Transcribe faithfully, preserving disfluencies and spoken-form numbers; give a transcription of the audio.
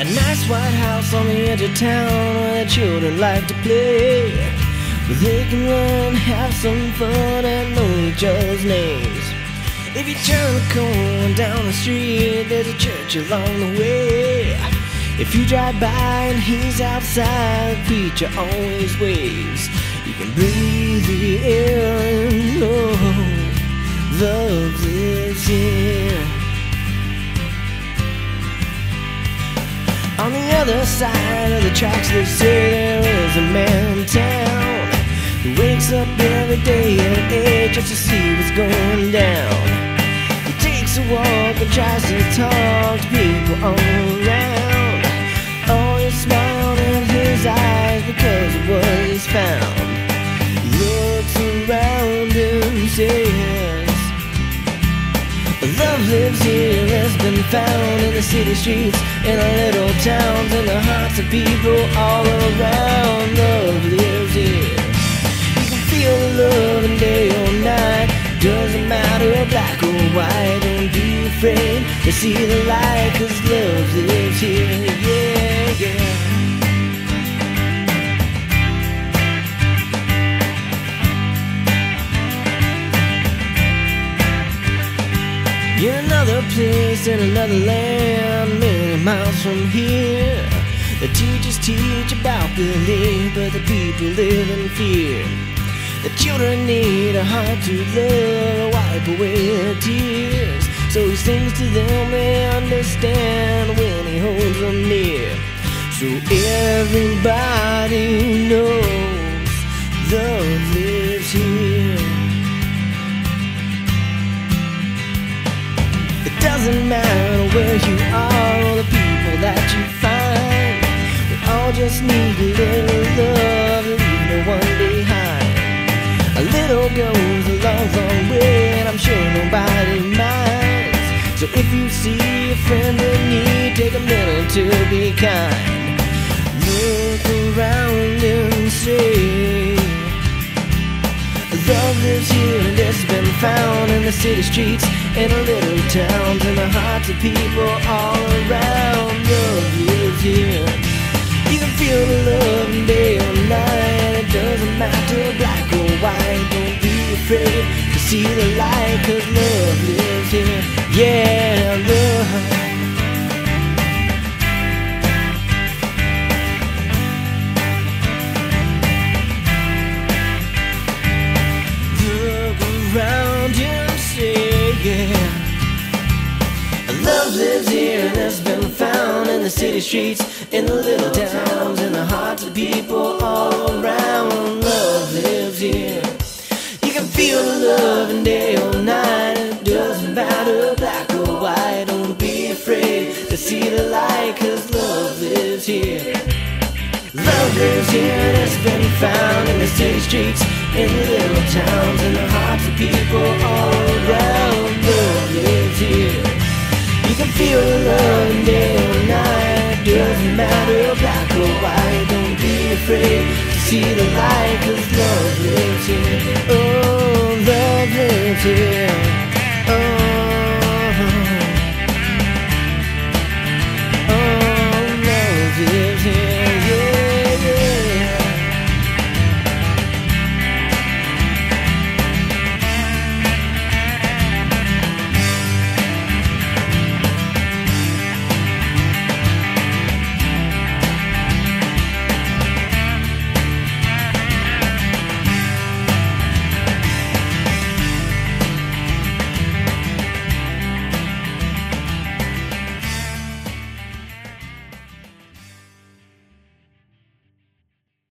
Nice white house on the edge of town where the children like to play, where they can run, have some fun, and know each other's names. If you turn the corner down the street, there's a church along the way. If you drive by and he's outside, the preacher always waves. You can breathe the air and know love lives here. On the other side of the tracks, they say there is a man in town who wakes up every day at eight just to see what's going down. He takes a walk and tries to talk to people all around. Always smiling in his eyes because of what he's found. He looks around and says, love lives here, has been found in the city streets, in the little towns, in the hearts of people all around. Love lives here. You can feel the love in day or night. Doesn't matter black or white. Don't be afraid to see the light, 'cause love lives here. Yeah, yeah. In another place, in another land, many miles from here, the teachers teach about belief, but the people live in fear. The children need a heart to love, wipe away their tears. So he sings to them, they understand when he holds them near. So everybody knows love lives here. It doesn't matter where you are or the people that you find. We all just need a little love, leave no one behind. A little goes a long, long way, and I'm sure nobody minds. So if you see a friend in need, take a minute to be kind. Look around and say, love lives here and it's been found in the city streets, in the little towns, in the hearts of people all around. Love lives here. You can feel the love day or night. It doesn't matter black or white. Don't be afraid to see the light, 'cause love lives here. Yeah, love. Around you and say, yeah, love lives here and has been found in the city streets, in the little towns, in the hearts of people all around. Love lives here. You can feel the love in day or night. It doesn't matter black or white. Don't be afraid to see the light, 'cause love lives here. Love lives here and it's been found in the city streets, in the little towns, in the hearts of people all around. Love lives here. You can feel the love in day or night. Doesn't matter black or white. Don't be afraid to see the light, 'cause